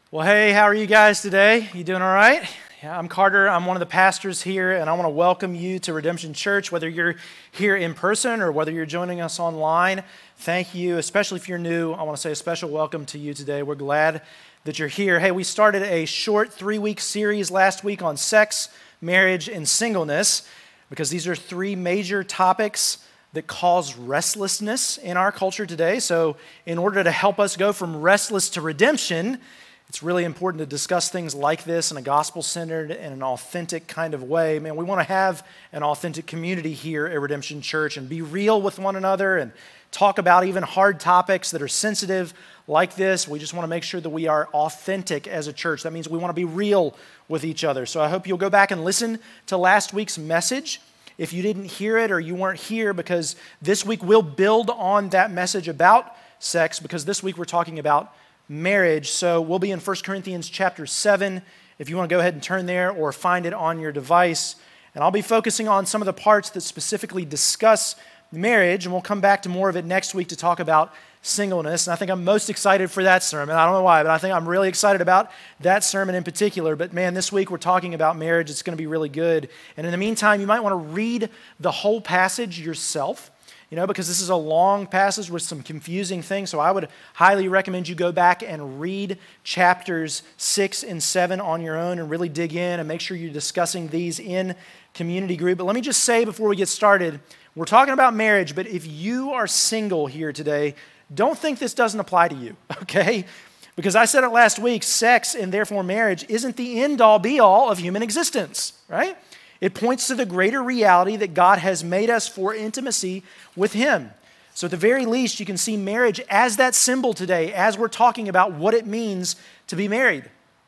Well, hey, how are you guys today? You doing all right? Yeah, I'm Carter. I'm one of the pastors here, and I want to welcome you to Redemption Church, whether you're here in person or whether you're joining us online. Thank you, especially if you're new. I want to say a special welcome to you today. We're glad that you're here. Hey, we started a short 3-week series last week on sex, marriage, and singleness, because these are 3 major topics that cause restlessness in our culture today. So in order to help us go from restless to redemption, it's really important to discuss things like this in a gospel-centered and an authentic kind of way. Man, we want to have an authentic community here at Redemption Church and be real with one another and talk about even hard topics that are sensitive like this. We just want to make sure that we are authentic as a church. That means we want to be real with each other. So I hope you'll go back and listen to last week's message if you didn't hear it or you weren't here, because this week we'll build on that message about sex, because this week we're talking about marriage. So we'll be in 1 Corinthians chapter 7, if you want to go ahead and turn there or find it on your device. And I'll be focusing on some of the parts that specifically discuss marriage, and we'll come back to more of it next week to talk about singleness. And I think I'm most excited for that sermon. I don't know why, but I think I'm really excited about that sermon in particular. But man, this week we're talking about marriage. It's going to be really good. And in the meantime, you might want to read the whole passage yourself, because this is a long passage with some confusing things. So I would highly recommend you go back and read chapters 6 and 7 on your own and really dig in and make sure you're discussing these in community group. But let me just say before we get started, we're talking about marriage, but if you are single here today, don't think this doesn't apply to you, okay? Because I said it last week, sex and therefore marriage isn't the end-all be-all of human existence, right? It points to the greater reality that God has made us for intimacy with Him. So at the very least, you can see marriage as that symbol today, as we're talking about what it means to be married.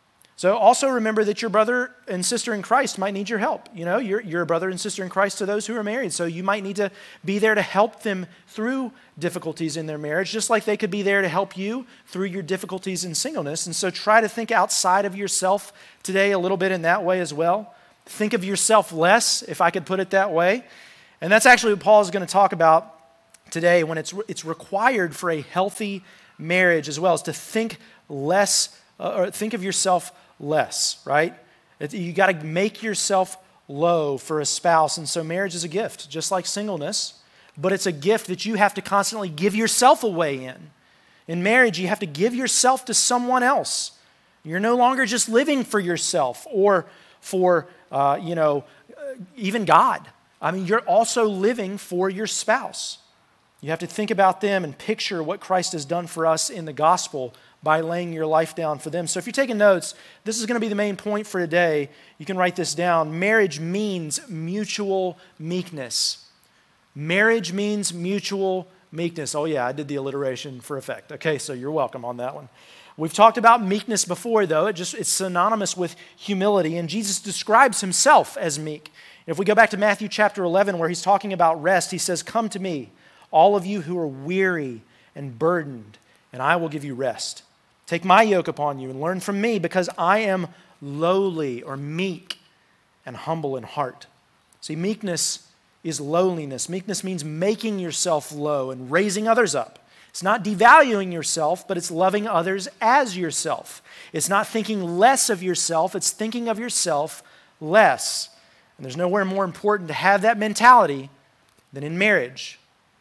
So also remember that your brother and sister in Christ might need your help. You're a brother and sister in Christ to those who are married. So you might need to be there to help them through difficulties in their marriage, just like they could be there to help you through your difficulties in singleness. And so try to think outside of yourself today a little bit in that way as well. Think of yourself less, if I could put it that way. And that's actually what Paul is going to talk about today, when it's required for a healthy marriage as well, is to think less, or think of yourself less, right? You got to make yourself low for a spouse. And so marriage is a gift, just like singleness, but it's a gift that you have to constantly give yourself away in. In marriage, you have to give yourself to someone else. You're no longer just living for yourself or for even God. I mean, you're also living for your spouse. You have to think about them and picture what Christ has done for us in the gospel by laying your life down for them. So if you're taking notes, this is going to be the main point for today. You can write this down. Marriage means mutual meekness. Marriage means mutual meekness. Oh yeah, I did the alliteration for effect. Okay, so you're welcome on that one. We've talked about meekness before, though. It's synonymous with humility, and Jesus describes himself as meek. If we go back to Matthew chapter 11, where he's talking about rest, he says, "Come to me, all of you who are weary and burdened, and I will give you rest. Take my yoke upon you and learn from me, because I am lowly," or meek, "and humble in heart." See, meekness is lowliness. Meekness means making yourself low and raising others up. It's not devaluing yourself, but it's loving others as yourself. It's not thinking less of yourself, it's thinking of yourself less. And there's nowhere more important to have that mentality than in marriage.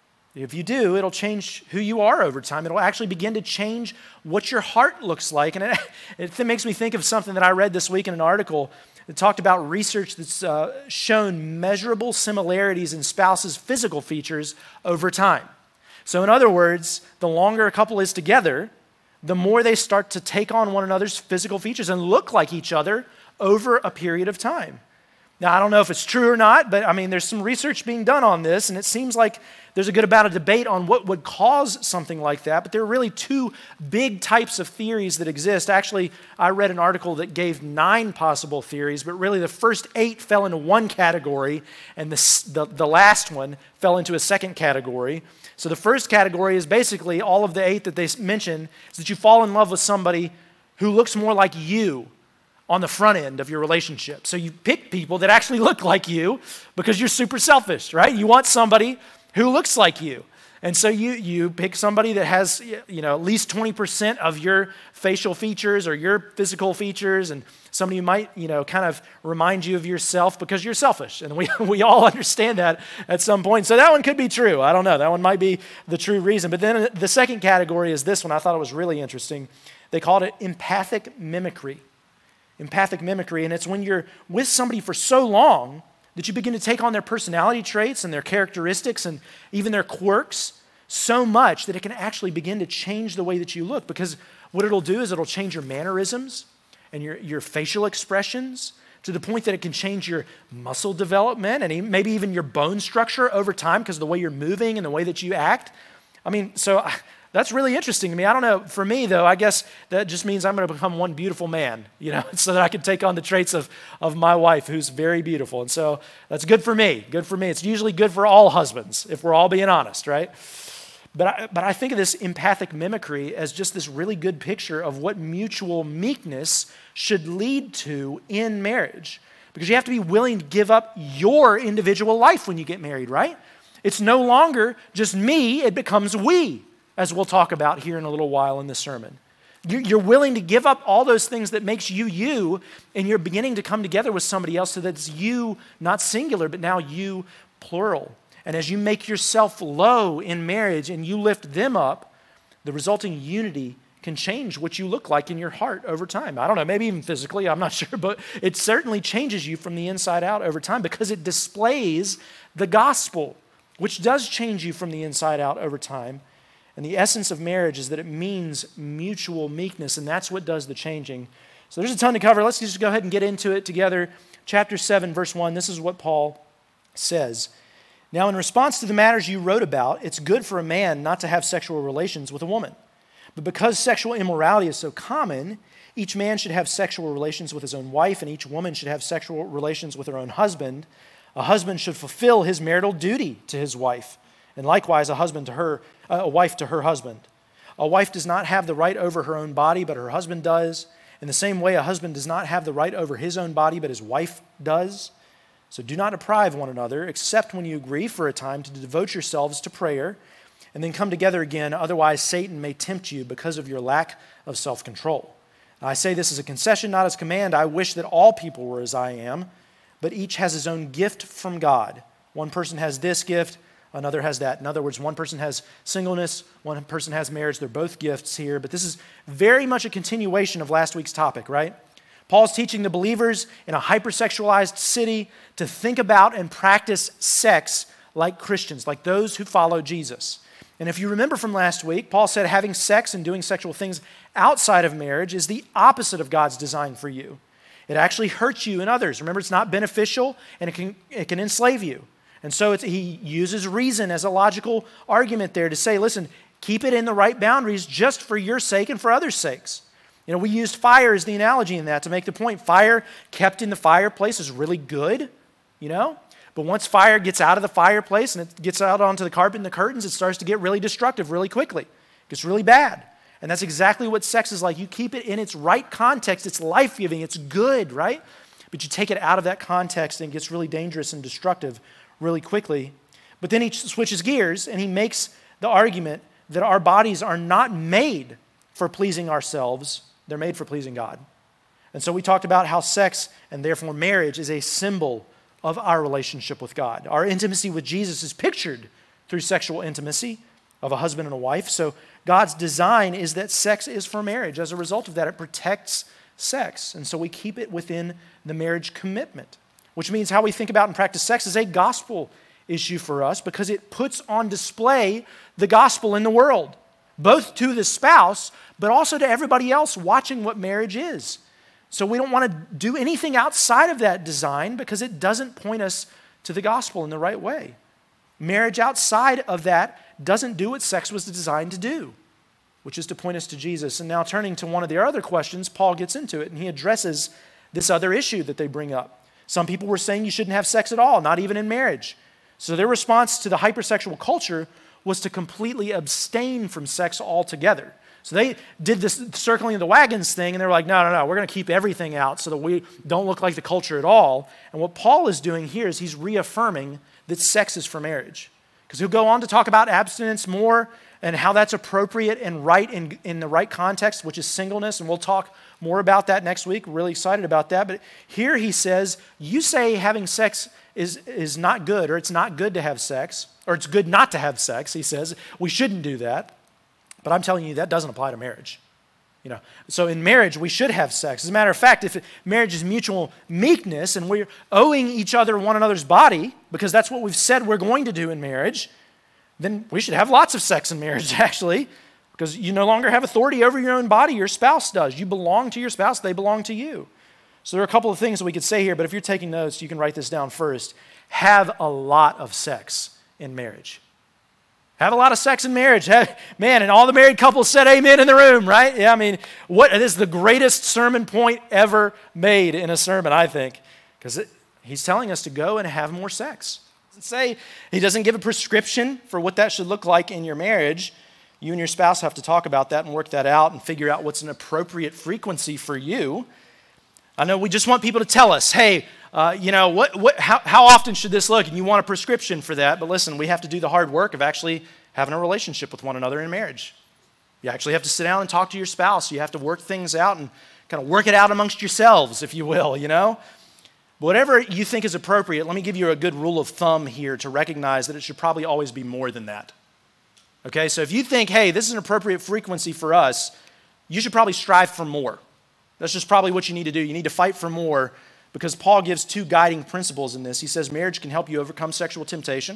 If you do, it'll change who you are over time. It'll actually begin to change what your heart looks like. And it makes me think of something that I read this week in an article that talked about research that's shown measurable similarities in spouses' physical features over time. So in other words, the longer a couple is together, the more they start to take on one another's physical features and look like each other over a period of time. Now, I don't know if it's true or not, but there's some research being done on this, and it seems like there's a good amount of debate on what would cause something like that, but there are really 2 big types of theories that exist. Actually, I read an article that gave 9 possible theories, but really the first 8 fell into one category, and the last one fell into a second category. So the first category is basically all of the 8 that they mentioned, is that you fall in love with somebody who looks more like you on the front end of your relationship. So you pick people that actually look like you because you're super selfish, right? You want somebody who looks like you. And so you pick somebody that has, at least 20% of your facial features or your physical features, and somebody who might, kind of remind you of yourself because you're selfish. And we all understand that at some point. So that one could be true. I don't know. That one might be the true reason. But then the second category is this one. I thought it was really interesting. They called it empathic mimicry. Empathic mimicry. And it's when you're with somebody for so long that you begin to take on their personality traits and their characteristics and even their quirks so much that it can actually begin to change the way that you look. Because what it'll do is it'll change your mannerisms and your facial expressions to the point that it can change your muscle development and maybe even your bone structure over time because of the way you're moving and the way that you act. So that's really interesting to me. I don't know. For me, though, I guess that just means I'm going to become one beautiful man, so that I can take on the traits of my wife, who's very beautiful. And so that's good for me. Good for me. It's usually good for all husbands, if we're all being honest, right? But I think of this empathic mimicry as just this really good picture of what mutual meekness should lead to in marriage. Because you have to be willing to give up your individual life when you get married, right? It's no longer just me, it becomes we, as we'll talk about here in a little while in the sermon. You're willing to give up all those things that makes you you, and you're beginning to come together with somebody else so that it's you, not singular, but now you, plural. And as you make yourself low in marriage and you lift them up, the resulting unity can change what you look like in your heart over time. I don't know, maybe even physically, I'm not sure, but it certainly changes you from the inside out over time because it displays the gospel, which does change you from the inside out over time. And the essence of marriage is that it means mutual meekness, and that's what does the changing. So there's a ton to cover. Let's just go ahead and get into it together. Chapter 7, verse 1, this is what Paul says. Now, in response to the matters you wrote about, it's good for a man not to have sexual relations with a woman. But because sexual immorality is so common, each man should have sexual relations with his own wife, and each woman should have sexual relations with her own husband. A husband should fulfill his marital duty to his wife, and likewise a wife to her husband. A wife does not have the right over her own body, but her husband does. In the same way, a husband does not have the right over his own body, but his wife does. So do not deprive one another, except when you agree for a time to devote yourselves to prayer, and then come together again. Otherwise, Satan may tempt you because of your lack of self-control. I say this as a concession, not as command. I wish that all people were as I am, but each has his own gift from God. One person has this gift, another has that. In other words, one person has singleness, one person has marriage. They're both gifts here, but this is very much a continuation of last week's topic, right? Paul's teaching the believers in a hypersexualized city to think about and practice sex like Christians, like those who follow Jesus. And if you remember from last week, Paul said having sex and doing sexual things outside of marriage is the opposite of God's design for you. It actually hurts you and others. Remember, it's not beneficial, and it can enslave you. And so he uses reason as a logical argument there to say, listen, keep it in the right boundaries just for your sake and for others' sakes. We used fire as the analogy in that to make the point. Fire kept in the fireplace is really good, But once fire gets out of the fireplace and it gets out onto the carpet and the curtains, it starts to get really destructive really quickly. It gets really bad. And that's exactly what sex is like. You keep it in its right context. It's life-giving. It's good, right? But you take it out of that context and it gets really dangerous and destructive really quickly. But then he switches gears and he makes the argument that our bodies are not made for pleasing ourselves. They're made for pleasing God. And so we talked about how sex, and therefore marriage, is a symbol of our relationship with God. Our intimacy with Jesus is pictured through sexual intimacy of a husband and a wife. So God's design is that sex is for marriage. As a result of that, it protects sex. And so we keep it within the marriage commitment, which means how we think about and practice sex is a gospel issue for us because it puts on display the gospel in the world, both to the spouse, but also to everybody else watching what marriage is. So we don't want to do anything outside of that design because it doesn't point us to the gospel in the right way. Marriage outside of that doesn't do what sex was designed to do, which is to point us to Jesus. And now turning to one of their other questions, Paul gets into it and he addresses this other issue that they bring up. Some people were saying you shouldn't have sex at all, not even in marriage. So their response to the hypersexual culture was to completely abstain from sex altogether. So they did this circling of the wagons thing, and they were like, no, we're going to keep everything out so that we don't look like the culture at all. And what Paul is doing here is he's reaffirming that sex is for marriage. because he'll go on to talk about abstinence more and how that's appropriate and right in the right context, which is singleness, and we'll talk more about that next week. We're really excited about that. But here he says, you say having sex is not good, or it's not good to have sex, or it's good not to have sex. He says we shouldn't do that. But I'm telling you, that doesn't apply to marriage. So in marriage, we should have sex. As a matter of fact, if marriage is mutual meekness and we're owing each other one another's body, because that's what we've said we're going to do in marriage, then we should have lots of sex in marriage, actually, because you no longer have authority over your own body. Your spouse does. You belong to your spouse. They belong to you. So there are a couple of things that we could say here, but if you're taking notes, you can write this down first. Have a lot of sex in marriage. Have a lot of sex in marriage. Man, and all the married couples said amen in the room, right? Yeah, I mean, this is the greatest sermon point ever made in a sermon, I think, because he's telling us to go and have more sex. He doesn't give a prescription for what that should look like in your marriage. You and your spouse have to talk about that and work that out and figure out what's an appropriate frequency for you. I know we just want people to tell us, hey, how often should this look? And you want a prescription for that. But listen, we have to do the hard work of actually having a relationship with one another in marriage. You actually have to sit down and talk to your spouse. You have to work things out and kind of work it out amongst yourselves, if you will, Whatever you think is appropriate, let me give you a good rule of thumb here to recognize that it should probably always be more than that. Okay, so if you think, hey, this is an appropriate frequency for us, you should probably strive for more. That's just probably what you need to do. You need to fight for more, because Paul gives two guiding principles in this. He says marriage can help you overcome sexual temptation,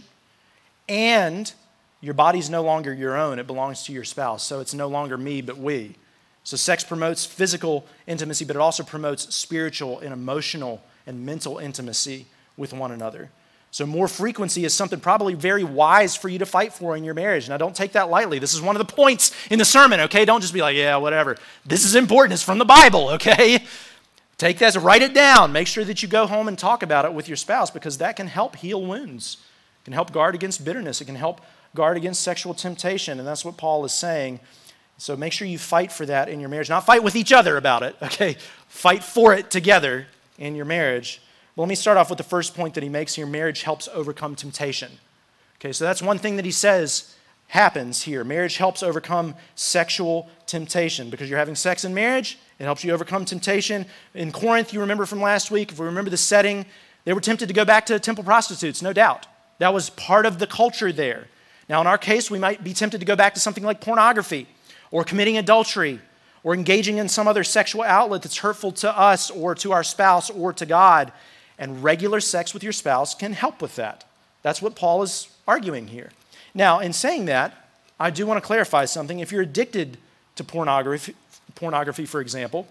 and your body's no longer your own. It belongs to your spouse. So it's no longer me, but we. So sex promotes physical intimacy, but it also promotes spiritual and emotional and mental intimacy with one another. So more frequency is something probably very wise for you to fight for in your marriage. Now, don't take that lightly. This is one of the points in the sermon, okay? Don't just be like, yeah, whatever. This is important. It's from the Bible, okay? Take that, write it down. Make sure that you go home and talk about it with your spouse, because that can help heal wounds. It can help guard against bitterness. It can help guard against sexual temptation, and that's what Paul is saying. So make sure you fight for that in your marriage. Not fight with each other about it, okay? Fight for it together in your marriage. Well, let me start off with the first point that he makes here. Marriage helps overcome temptation. Okay, so that's one thing that he says happens here. Marriage helps overcome sexual temptation, because you're having sex in marriage. It helps you overcome temptation. In Corinth, you remember from last week, if we remember the setting, they were tempted to go back to temple prostitutes, no doubt. That was part of the culture there. Now, in our case, we might be tempted to go back to something like pornography, or committing adultery, or engaging in some other sexual outlet that's hurtful to us or to our spouse or to God. And regular sex with your spouse can help with that. That's what Paul is arguing here. Now, in saying that, I do want to clarify something. If you're addicted to pornography, for example,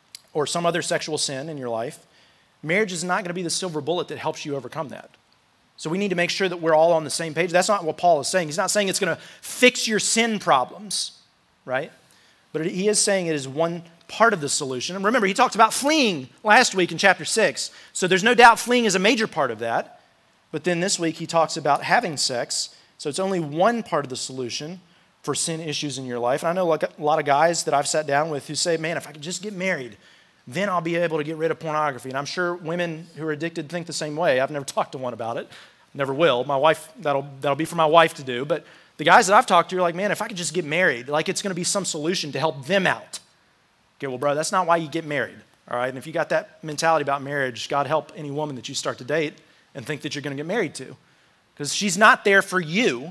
or some other sexual sin in your life, marriage is not going to be the silver bullet that helps you overcome that. So we need to make sure that we're all on the same page. That's not what Paul is saying. He's not saying it's going to fix your sin problems, right? But he is saying it is one part of the solution. And remember, he talked about fleeing last week in chapter 6. So there's no doubt fleeing is a major part of that. But then this week he talks about having sex. So it's only one part of the solution for sin issues in your life. And I know like a lot of guys that I've sat down with who say, man, if I could just get married, then I'll be able to get rid of pornography. And I'm sure women who are addicted think the same way. I've never talked to one about it. Never will. My wife, that'll be for my wife to do. But the guys that I've talked to are like, man, if I could just get married, like it's going to be some solution to help them out. Okay, well, bro, that's not why you get married, all right? And if you got that mentality about marriage, God help any woman that you start to date and think that you're going to get married to, because she's not there for you,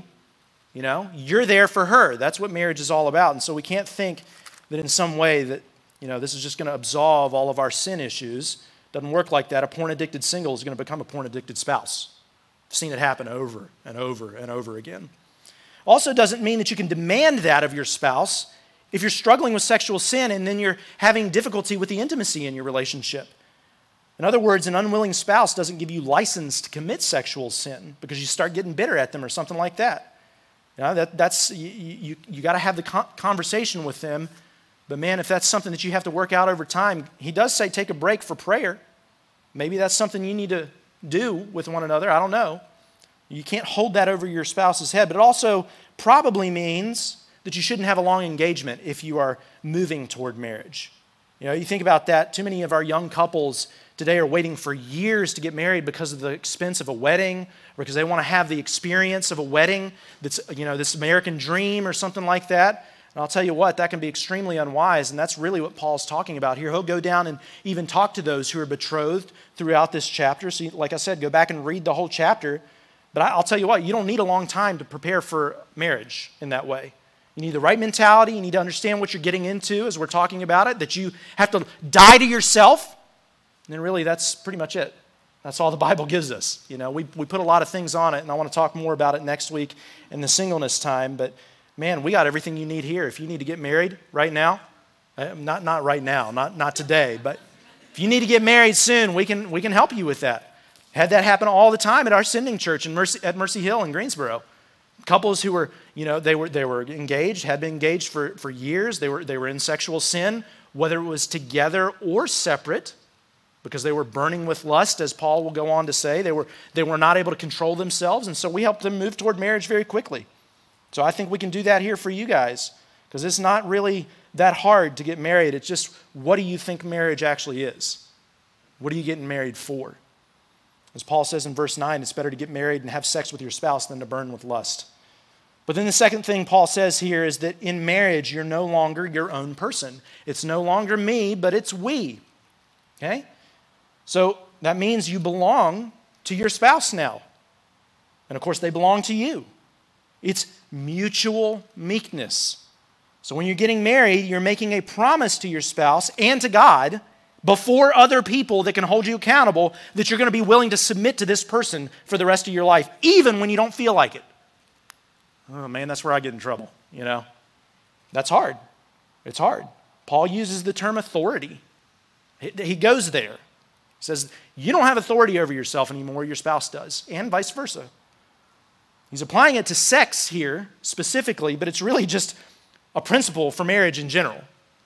you're there for her. That's what marriage is all about. And so we can't think that in some way that, this is just going to absolve all of our sin issues. Doesn't work like that. A porn-addicted single is going to become a porn-addicted spouse. I've seen it happen over and over and over again. Also doesn't mean that you can demand that of your spouse if you're struggling with sexual sin and then you're having difficulty with the intimacy in your relationship. In other words, an unwilling spouse doesn't give you license to commit sexual sin because you start getting bitter at them or something like that. You got to have the conversation with them. But man, if that's something that you have to work out over time, he does say take a break for prayer. Maybe that's something you need to do with one another. I don't know. You can't hold that over your spouse's head. But it also probably means that you shouldn't have a long engagement if you are moving toward marriage. You think about that. Too many of our young couples today are waiting for years to get married because of the expense of a wedding, or because they want to have the experience of a wedding that's, this American dream or something like that. And I'll tell you what, that can be extremely unwise, and that's really what Paul's talking about here. He'll go down and even talk to those who are betrothed throughout this chapter. So like I said, go back and read the whole chapter. But I'll tell you what, you don't need a long time to prepare for marriage in that way. You need the right mentality. You need to understand what you're getting into as we're talking about it, that you have to die to yourself. And then really that's pretty much it. That's all the Bible gives us. We put a lot of things on it, and I want to talk more about it next week in the singleness time. But man, we got everything you need here. If you need to get married right now, not right now, not today, but if you need to get married soon, we can help you with that. Had that happen all the time at our sending church at Mercy Hill in Greensboro. Couples who were, they were engaged, had been engaged for years. They were in sexual sin, whether it was together or separate, because they were burning with lust, as Paul will go on to say. They were not able to control themselves, and so we helped them move toward marriage very quickly. So I think we can do that here for you guys, because it's not really that hard to get married. It's just, what do you think marriage actually is? What are you getting married for? As Paul says in verse 9, it's better to get married and have sex with your spouse than to burn with lust. But then the second thing Paul says here is that in marriage, you're no longer your own person. It's no longer me, but it's we. Okay? So that means you belong to your spouse now. And of course, they belong to you. It's mutual meekness. So when you're getting married, you're making a promise to your spouse and to God before other people that can hold you accountable that you're going to be willing to submit to this person for the rest of your life, even when you don't feel like it. Oh man, that's where I get in trouble, That's hard. It's hard. Paul uses the term authority. He goes there. He says, you don't have authority over yourself anymore, your spouse does, and vice versa. He's applying it to sex here specifically, but it's really just a principle for marriage in general.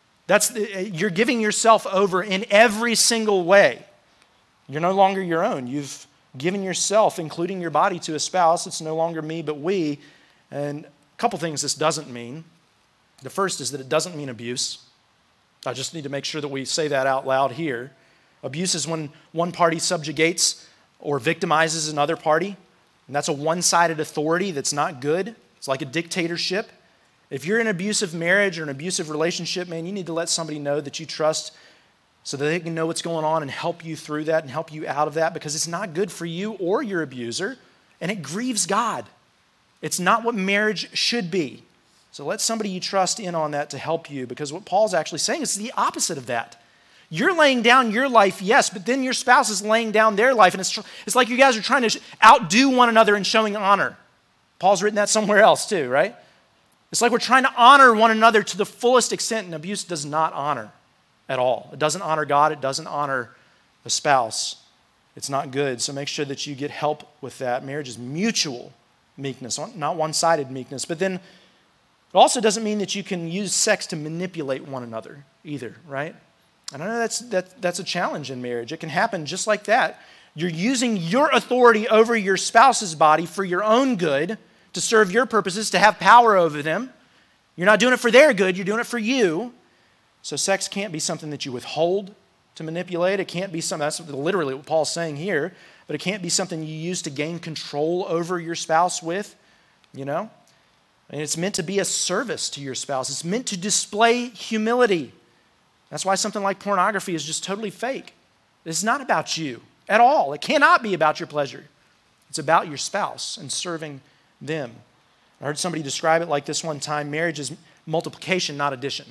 You're giving yourself over in every single way. You're no longer your own. You've given yourself, including your body, to a spouse. It's no longer me, but we. And a couple things this doesn't mean. The first is that it doesn't mean abuse. I just need to make sure that we say that out loud here. Abuse is when one party subjugates or victimizes another party. And that's a one-sided authority that's not good. It's like a dictatorship. If you're in an abusive marriage or an abusive relationship, man, you need to let somebody know that you trust so that they can know what's going on and help you through that and help you out of that, because it's not good for you or your abuser, and it grieves God. It's not what marriage should be. So let somebody you trust in on that to help you, because what Paul's actually saying is the opposite of that. You're laying down your life, yes, but then your spouse is laying down their life, and it's like you guys are trying to outdo one another in showing honor. Paul's written that somewhere else too, right? It's like we're trying to honor one another to the fullest extent, and abuse does not honor at all. It doesn't honor God. It doesn't honor the spouse. It's not good. So make sure that you get help with that. Marriage is mutual meekness, not one-sided meekness. But then it also doesn't mean that you can use sex to manipulate one another either, right? And I know that's a challenge in marriage. It can happen just like that. You're using your authority over your spouse's body for your own good, to serve your purposes, to have power over them. You're not doing it for their good, you're doing it for you. So sex can't be something that you withhold to manipulate. It can't be something, that's literally what Paul's saying here, but it can't be something you use to gain control over your spouse with, And it's meant to be a service to your spouse. It's meant to display humility. That's why something like pornography is just totally fake. It's not about you at all. It cannot be about your pleasure. It's about your spouse and serving them. I heard somebody describe it like this one time: marriage is multiplication, not addition.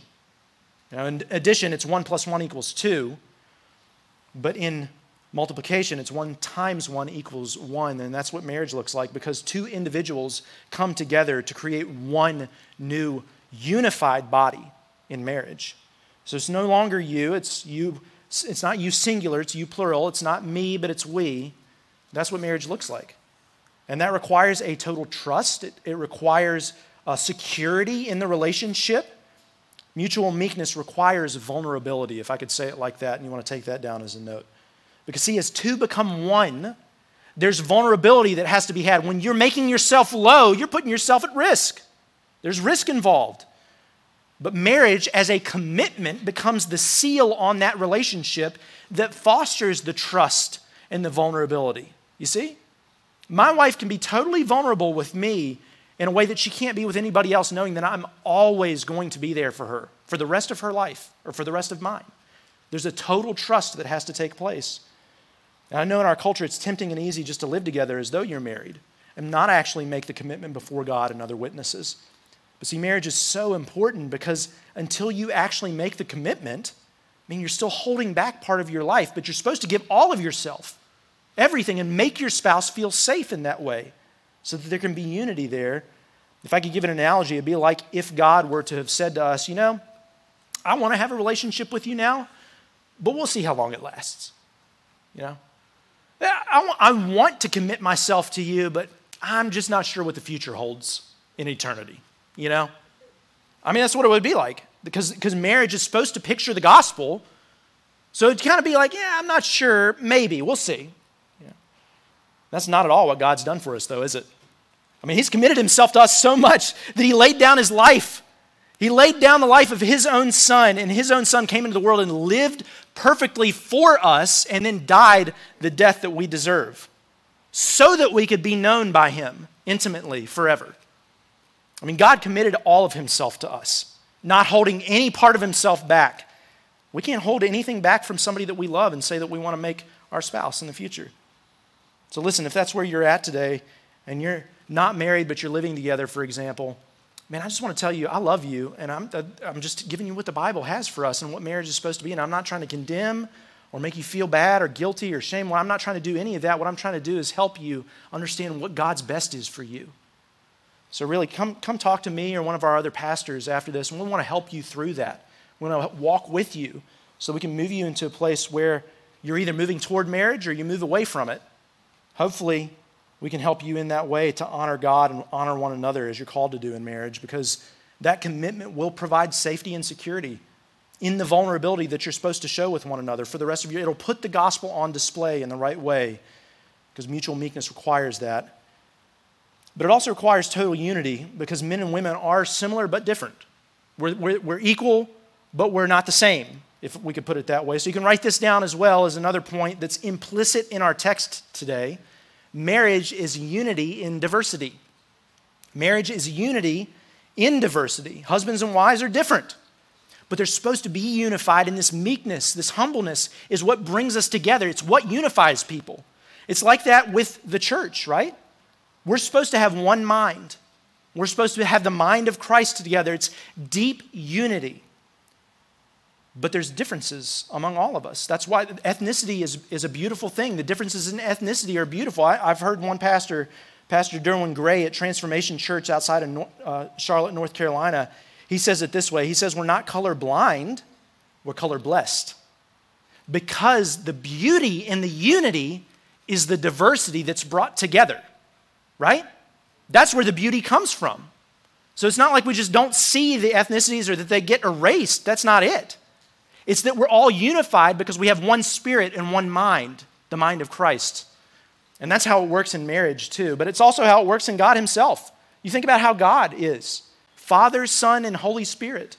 In addition, it's 1 + 1 = 2, but in multiplication, it's 1 × 1 = 1, and that's what marriage looks like, because two individuals come together to create one new unified body in marriage. So it's no longer you, it's you. It's not you singular, it's you plural. It's not me, but it's we. That's what marriage looks like. And that requires a total trust. It requires security in the relationship. Mutual meekness requires vulnerability, if I could say it like that, and you want to take that down as a note. Because see, as two become one, there's vulnerability that has to be had. When you're making yourself low, you're putting yourself at risk. There's risk involved. But marriage as a commitment becomes the seal on that relationship that fosters the trust and the vulnerability. You see? My wife can be totally vulnerable with me in a way that she can't be with anybody else, knowing that I'm always going to be there for her for the rest of her life or for the rest of mine. There's a total trust that has to take place. And I know in our culture it's tempting and easy just to live together as though you're married and not actually make the commitment before God and other witnesses. But see, marriage is so important because until you actually make the commitment, you're still holding back part of your life, but you're supposed to give all of yourself, everything, and make your spouse feel safe in that way so that there can be unity there. If I could give an analogy, it'd be like if God were to have said to us, I want to have a relationship with you now, but we'll see how long it lasts. I want to commit myself to you, but I'm just not sure what the future holds in eternity. That's what it would be like because marriage is supposed to picture the gospel. So it'd kind of be like, I'm not sure, maybe, we'll see. That's not at all what God's done for us, though, is it? He's committed himself to us so much that he laid down his life. He laid down the life of his own son, and his own son came into the world and lived perfectly for us and then died the death that we deserve so that we could be known by him intimately forever. God committed all of himself to us, not holding any part of himself back. We can't hold anything back from somebody that we love and say that we want to make our spouse in the future. So listen, if that's where you're at today and you're not married but you're living together, for example, I just want to tell you I love you, and I'm just giving you what the Bible has for us and what marriage is supposed to be, and I'm not trying to condemn or make you feel bad or guilty or shame. I'm not trying to do any of that. What I'm trying to do is help you understand what God's best is for you. So really, come talk to me or one of our other pastors after this, and we want to help you through that. We want to walk with you so we can move you into a place where you're either moving toward marriage or you move away from it. Hopefully, we can help you in that way to honor God and honor one another as you're called to do in marriage, because that commitment will provide safety and security in the vulnerability that you're supposed to show with one another for the rest of your. It'll put the gospel on display in the right way because mutual meekness requires that. But it also requires total unity because men and women are similar but different. We're equal, but we're not the same, if we could put it that way. So you can write this down as well as another point that's implicit in our text today. Marriage is unity in diversity. Marriage is unity in diversity. Husbands and wives are different, but they're supposed to be unified in this meekness. This humbleness is what brings us together. It's what unifies people. It's like that with the church, right? We're supposed to have one mind. We're supposed to have the mind of Christ together. It's deep unity. But there's differences among all of us. That's why ethnicity is a beautiful thing. The differences in ethnicity are beautiful. I've heard one pastor, Pastor Derwin Gray at Transformation Church outside of Charlotte, North Carolina, he says it this way. He says, we're not color blind, we're color blessed. Because the beauty in the unity is the diversity that's brought together, right? That's where the beauty comes from. So it's not like we just don't see the ethnicities or that they get erased. That's not it. It's that we're all unified because we have one spirit and one mind, the mind of Christ. And that's how it works in marriage too. But it's also how it works in God himself. You think about how God is. Father, Son, and Holy Spirit.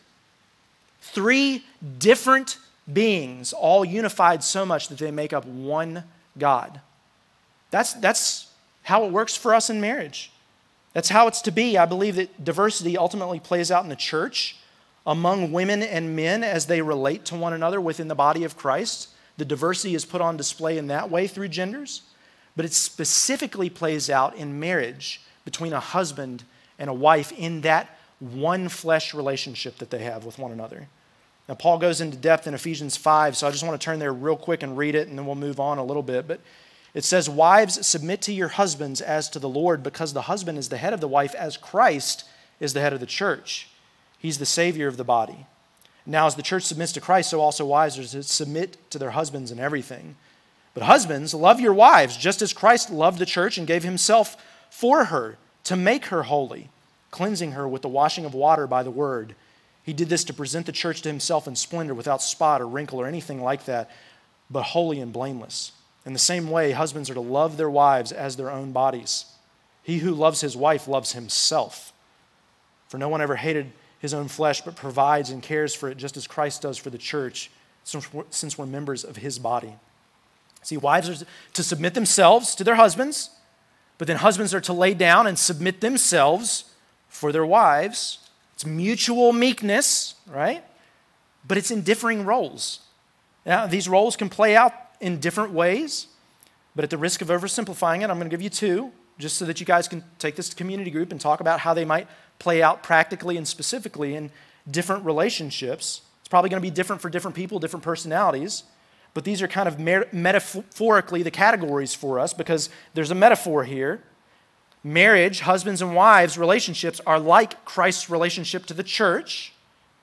3 different beings, all unified so much that they make up one God. That's how it works for us in marriage. That's how it's to be. I believe that diversity ultimately plays out in the church, among women and men as they relate to one another within the body of Christ. The diversity is put on display in that way through genders, but it specifically plays out in marriage between a husband and a wife in that one flesh relationship that they have with one another. Now, Paul goes into depth in Ephesians 5, so I just want to turn there real quick and read it, and then we'll move on a little bit. But it says, wives, submit to your husbands as to the Lord, because the husband is the head of the wife as Christ is the head of the church. He's the Savior of the body. Now, as the church submits to Christ, so also wives are to submit to their husbands in everything. But husbands, love your wives, just as Christ loved the church and gave himself for her to make her holy, cleansing her with the washing of water by the word. He did this to present the church to himself in splendor, without spot or wrinkle or anything like that, but holy and blameless. In the same way, husbands are to love their wives as their own bodies. He who loves his wife loves himself. For no one ever hated his own flesh, but provides and cares for it just as Christ does for the church, since we're members of his body. See, wives are to submit themselves to their husbands, but then husbands are to lay down and submit themselves for their wives. It's mutual meekness, right? But it's in differing roles. Now, these roles can play out in different ways, but at the risk of oversimplifying it, I'm going to give you two, just so that you guys can take this to community group and talk about how they might play out practically and specifically in different relationships. It's probably going to be different for different people, different personalities, but these are kind of metaphorically the categories for us because there's a metaphor here. Marriage, husbands and wives relationships are like Christ's relationship to the church.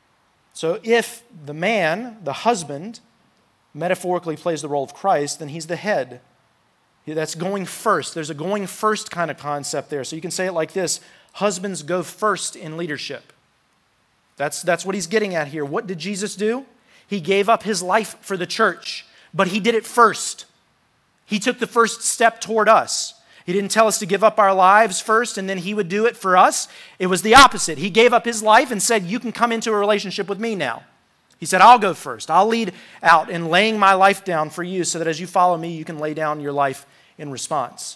So if the man, the husband, metaphorically plays the role of Christ, then he's the head. That's going first. There's a going first kind of concept there. So you can say it like this: husbands go first in leadership. That's what he's getting at here. What did Jesus do? He gave up his life for the church, but he did it first. He took the first step toward us. He didn't tell us to give up our lives first and then he would do it for us. It was the opposite. He gave up his life and said, you can come into a relationship with me now. He said, I'll go first. I'll lead out in laying my life down for you so that as you follow me, you can lay down your life in response.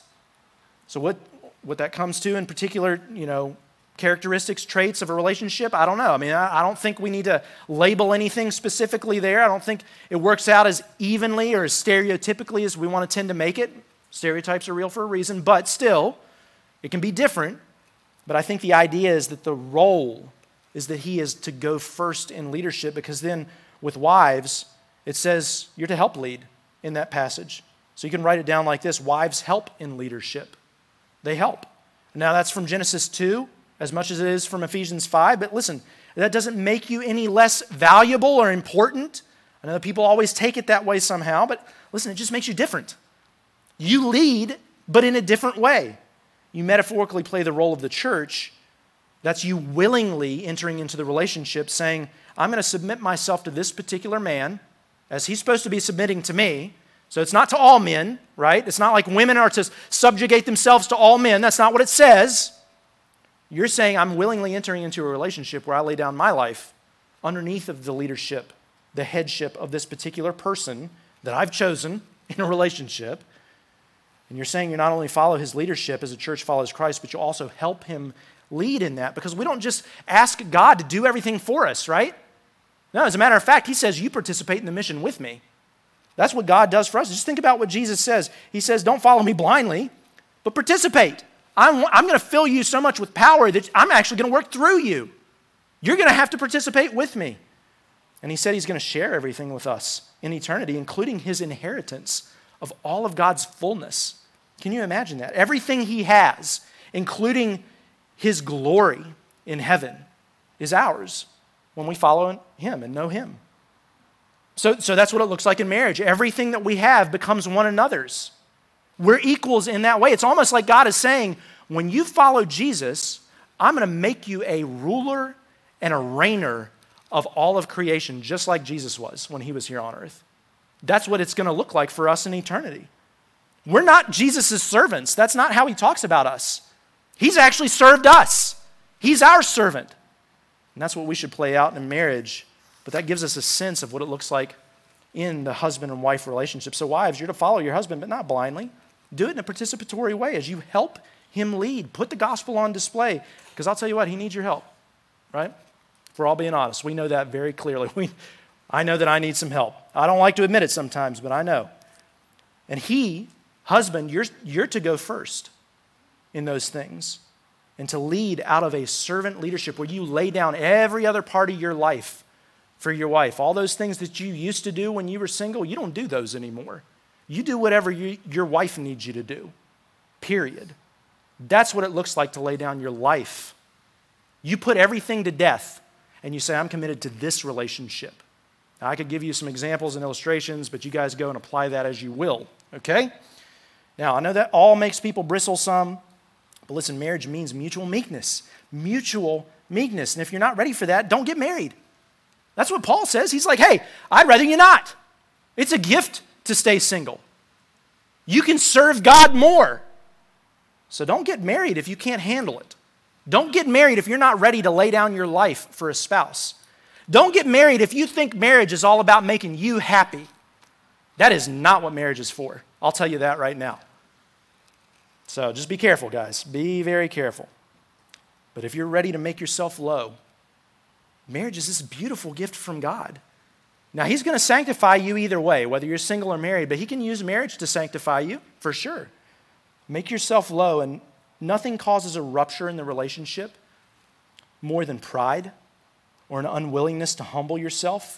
So what that comes to in particular, characteristics, traits of a relationship, I don't know. I mean, I don't think we need to label anything specifically there. I don't think it works out as evenly or as stereotypically as we want to tend to make it. Stereotypes are real for a reason, but still, it can be different. But I think the idea is that the role is that he is to go first in leadership, because then with wives, it says you're to help lead in that passage. So you can write it down like this: wives help in leadership. They help. Now that's from Genesis 2, as much as it is from Ephesians 5. But listen, that doesn't make you any less valuable or important. I know that people always take it that way somehow, but listen, it just makes you different. You lead, but in a different way. You metaphorically play the role of the church. That's you willingly entering into the relationship, saying, I'm going to submit myself to this particular man as he's supposed to be submitting to me. So it's not to all men, right? It's not like women are to subjugate themselves to all men. That's not what it says. You're saying, I'm willingly entering into a relationship where I lay down my life underneath of the leadership, the headship of this particular person that I've chosen in a relationship. And you're saying you not only follow his leadership as a church follows Christ, but you also help him lead in that, because we don't just ask God to do everything for us, right? No, as a matter of fact, he says, you participate in the mission with me. That's what God does for us. Just think about what Jesus says. He says, don't follow me blindly, but participate. I'm going to fill you so much with power that I'm actually going to work through you. You're going to have to participate with me. And he said he's going to share everything with us in eternity, including his inheritance of all of God's fullness. Can you imagine that? Everything he has, including his glory in heaven, is ours when we follow him and know him. So that's what it looks like in marriage. Everything that we have becomes one another's. We're equals in that way. It's almost like God is saying, when you follow Jesus, I'm going to make you a ruler and a reigner of all of creation, just like Jesus was when he was here on earth. That's what it's going to look like for us in eternity. We're not Jesus' servants. That's not how he talks about us. He's actually served us. He's our servant. And that's what we should play out in marriage. But that gives us a sense of what it looks like in the husband and wife relationship. So wives, you're to follow your husband, but not blindly. Do it in a participatory way as you help him lead. Put the gospel on display, because I'll tell you what, he needs your help, right? If we're all being honest, we know that very clearly. I know that I need some help. I don't like to admit it sometimes, but I know. And husband, you're to go first in those things and to lead out of a servant leadership where you lay down every other part of your life for your wife. All those things that you used to do when you were single, you don't do those anymore. You do whatever your wife needs you to do, period. That's what it looks like to lay down your life. You put everything to death and you say, I'm committed to this relationship. Now, I could give you some examples and illustrations, but you guys go and apply that as you will, okay? Now, I know that all makes people bristle some, but listen, marriage means mutual meekness. Mutual meekness. And if you're not ready for that, don't get married. That's what Paul says. He's like, hey, I'd rather you not. It's a gift to stay single. You can serve God more. So don't get married if you can't handle it. Don't get married if you're not ready to lay down your life for a spouse. Don't get married if you think marriage is all about making you happy. That is not what marriage is for. I'll tell you that right now. So just be careful, guys. Be very careful. But if you're ready to make yourself low, marriage is this beautiful gift from God. Now, He's going to sanctify you either way, whether you're single or married, but He can use marriage to sanctify you, for sure. Make yourself low, and nothing causes a rupture in the relationship more than pride or an unwillingness to humble yourself.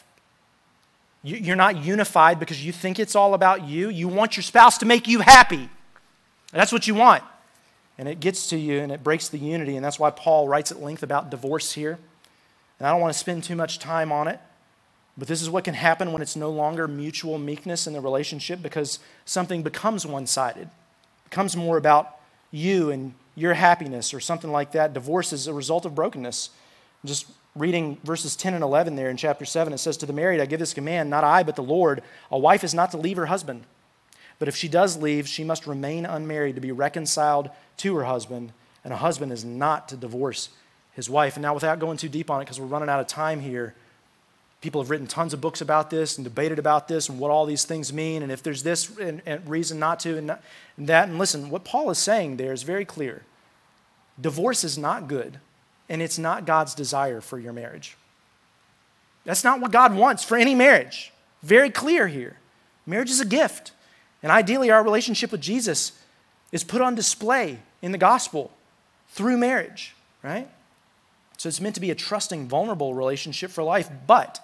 You're not unified because you think it's all about you. You want your spouse to make you happy. That's what you want. And it gets to you and it breaks the unity, and that's why Paul writes at length about divorce here. And I don't want to spend too much time on it, but this is what can happen when it's no longer mutual meekness in the relationship because something becomes one-sided. It becomes more about you and your happiness or something like that. Divorce is a result of brokenness. Just reading verses 10 and 11 there in chapter 7, it says, "To the married I give this command, not I, but the Lord. A wife is not to leave her husband. But if she does leave, she must remain unmarried to be reconciled to her husband, and a husband is not to divorce his wife." And now, without going too deep on it, because we're running out of time here, people have written tons of books about this and debated about this and what all these things mean, and if there's this and reason not to and that. And listen, what Paul is saying there is very clear. Divorce is not good, and it's not God's desire for your marriage. That's not what God wants for any marriage. Very clear here. Marriage is a gift. And ideally, our relationship with Jesus is put on display in the gospel through marriage, right? So it's meant to be a trusting, vulnerable relationship for life. But,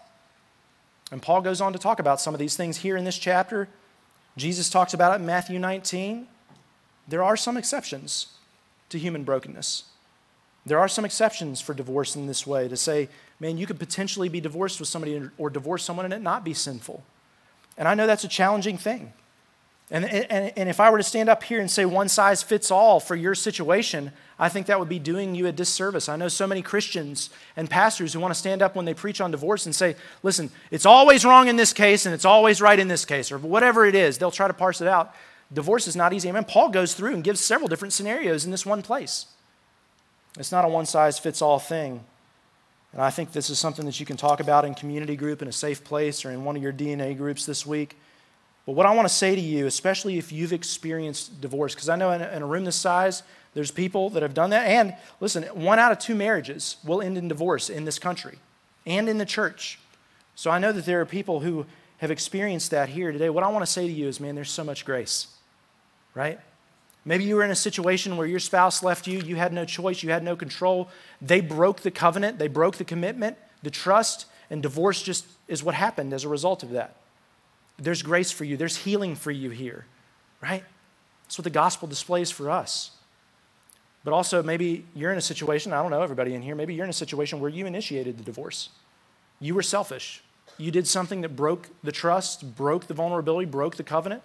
and Paul goes on to talk about some of these things here in this chapter. Jesus talks about it in Matthew 19. There are some exceptions to human brokenness. There are some exceptions for divorce in this way to say, man, you could potentially be divorced with somebody or divorce someone and it not be sinful. And I know that's a challenging thing. And if I were to stand up here and say one size fits all for your situation, I think that would be doing you a disservice. I know so many Christians and pastors who want to stand up when they preach on divorce and say, listen, it's always wrong in this case and it's always right in this case, or whatever it is. They'll try to parse it out. Divorce is not easy. I mean, Paul goes through and gives several different scenarios in this one place. It's not a one size fits all thing. And I think this is something that you can talk about in community group in a safe place or in one of your DNA groups this week. But what I want to say to you, especially if you've experienced divorce, because I know in a room this size, there's people that have done that. And listen, 1 out of 2 marriages will end in divorce in this country and in the church. So I know that there are people who have experienced that here today. What I want to say to you is, man, there's so much grace, right? Maybe you were in a situation where your spouse left you, you had no choice, you had no control. They broke the covenant, they broke the commitment, the trust, and divorce just is what happened as a result of that. There's grace for you. There's healing for you here, right? That's what the gospel displays for us. But also maybe you're in a situation, I don't know everybody in here, maybe you're in a situation where you initiated the divorce. You were selfish. You did something that broke the trust, broke the vulnerability, broke the covenant.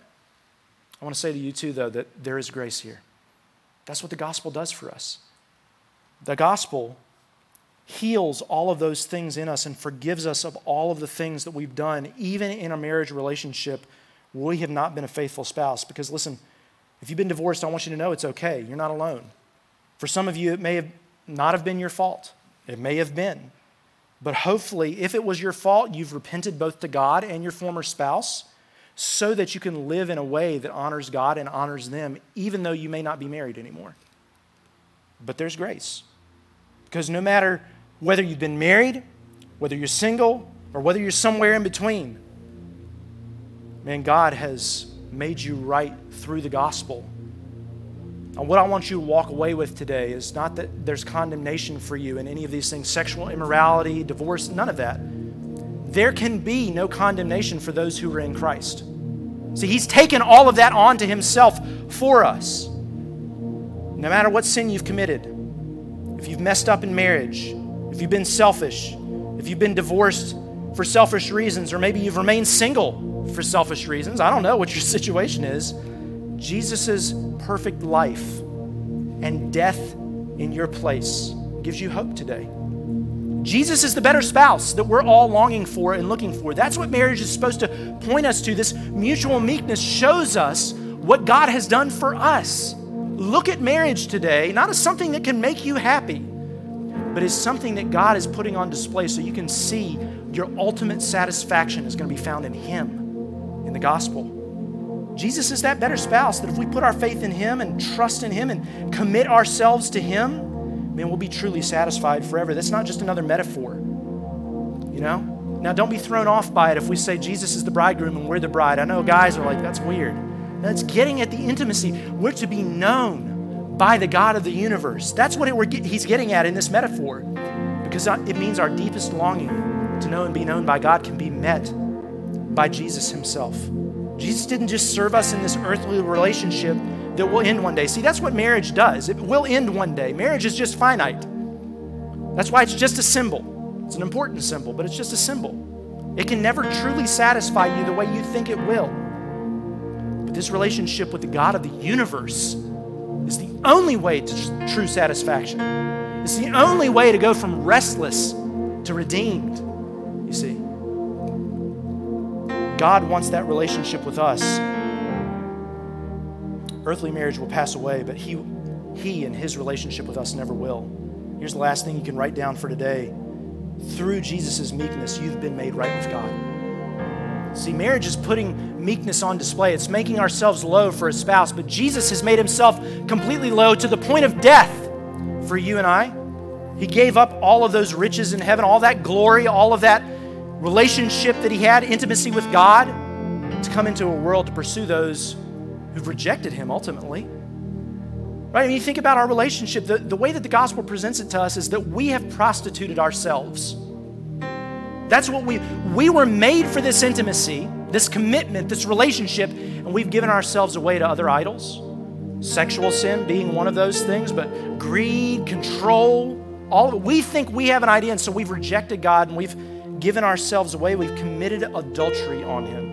I want to say to you too, though, that there is grace here. That's what the gospel does for us. The gospel heals all of those things in us and forgives us of all of the things that we've done, even in a marriage relationship where we have not been a faithful spouse. Because listen, if you've been divorced, I want you to know it's okay. You're not alone. For some of you, it may have not have been your fault. It may have been. But hopefully, if it was your fault, you've repented both to God and your former spouse so that you can live in a way that honors God and honors them, even though you may not be married anymore. But there's grace. Because no matter whether you've been married, whether you're single, or whether you're somewhere in between, man, God has made you right through the gospel. And what I want you to walk away with today is not that there's condemnation for you in any of these things, sexual immorality, divorce, none of that. There can be no condemnation for those who are in Christ. See, He's taken all of that onto Himself for us. No matter what sin you've committed, if you've messed up in marriage, if you've been selfish, if you've been divorced for selfish reasons, or maybe you've remained single for selfish reasons, I don't know what your situation is, Jesus' perfect life and death in your place gives you hope today. Jesus is the better spouse that we're all longing for and looking for. That's what marriage is supposed to point us to. This mutual meekness shows us what God has done for us. Look at marriage today, not as something that can make you happy, but is something that God is putting on display so you can see your ultimate satisfaction is going to be found in Him, in the gospel. Jesus is that better spouse that if we put our faith in Him and trust in Him and commit ourselves to Him, man, we'll be truly satisfied forever. That's not just another metaphor, you know? Now, don't be thrown off by it if we say Jesus is the bridegroom and we're the bride. I know guys are like, that's weird. No, it's getting at the intimacy. We're to be known by the God of the universe. That's what He's getting at in this metaphor, because it means our deepest longing to know and be known by God can be met by Jesus Himself. Jesus didn't just serve us in this earthly relationship that will end one day. See, that's what marriage does. It will end one day. Marriage is just finite. That's why it's just a symbol. It's an important symbol, but it's just a symbol. It can never truly satisfy you the way you think it will. But this relationship with the God of the universe is the only way to true satisfaction. It's the only way to go from restless to redeemed, you see. God wants that relationship with us. Earthly marriage will pass away, but He and His relationship with us never will. Here's the last thing you can write down for today. Through Jesus' meekness, you've been made right with God. See, marriage is putting meekness on display. It's making ourselves low for a spouse, but Jesus has made Himself completely low to the point of death for you and I. He gave up all of those riches in heaven, all that glory, all of that relationship that He had, intimacy with God, to come into a world to pursue those who've rejected Him ultimately. Right? I mean, you think about our relationship, the way that the gospel presents it to us is that we have prostituted ourselves. That's what we were made for, this intimacy, this commitment, this relationship, and we've given ourselves away to other idols. Sexual sin being one of those things, but greed, control, all of it. We think we have an idea, and so we've rejected God and we've given ourselves away. We've committed adultery on Him.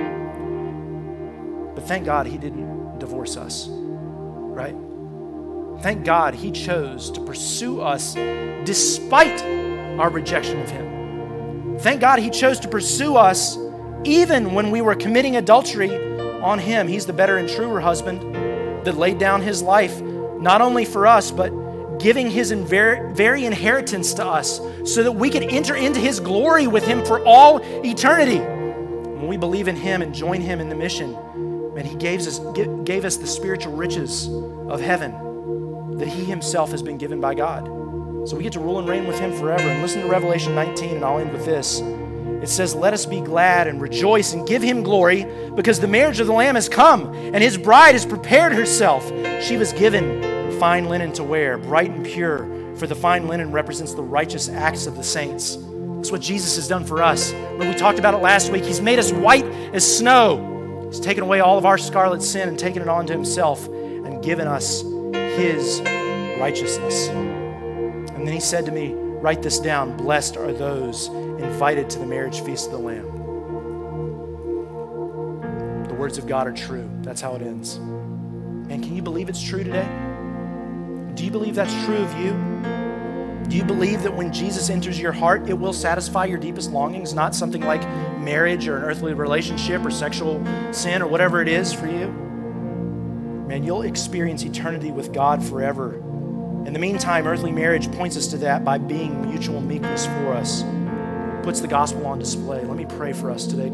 But thank God He didn't divorce us, right? Thank God He chose to pursue us despite our rejection of Him. Thank God He chose to pursue us even when we were committing adultery on Him. He's the better and truer husband that laid down His life not only for us, but giving His very inheritance to us so that we could enter into His glory with Him for all eternity. When we believe in Him and join Him in the mission, man, He gave us the spiritual riches of heaven that He Himself has been given by God. So we get to rule and reign with Him forever. And listen to Revelation 19, and I'll end with this. It says, "Let us be glad and rejoice and give Him glory, because the marriage of the Lamb has come, and His bride has prepared herself. She was given fine linen to wear, bright and pure, for the fine linen represents the righteous acts of the saints." That's what Jesus has done for us. When we talked about it last week, He's made us white as snow. He's taken away all of our scarlet sin and taken it onto Himself and given us His righteousness. And then He said to me, write this down, "Blessed are those invited to the marriage feast of the Lamb." The words of God are true. That's how it ends. And can you believe it's true today? Do you believe that's true of you? Do you believe that when Jesus enters your heart, it will satisfy your deepest longings, not something like marriage or an earthly relationship or sexual sin or whatever it is for you? Man, you'll experience eternity with God forever. In the meantime, earthly marriage points us to that by being mutual meekness for us. Puts the gospel on display. Let me pray for us today.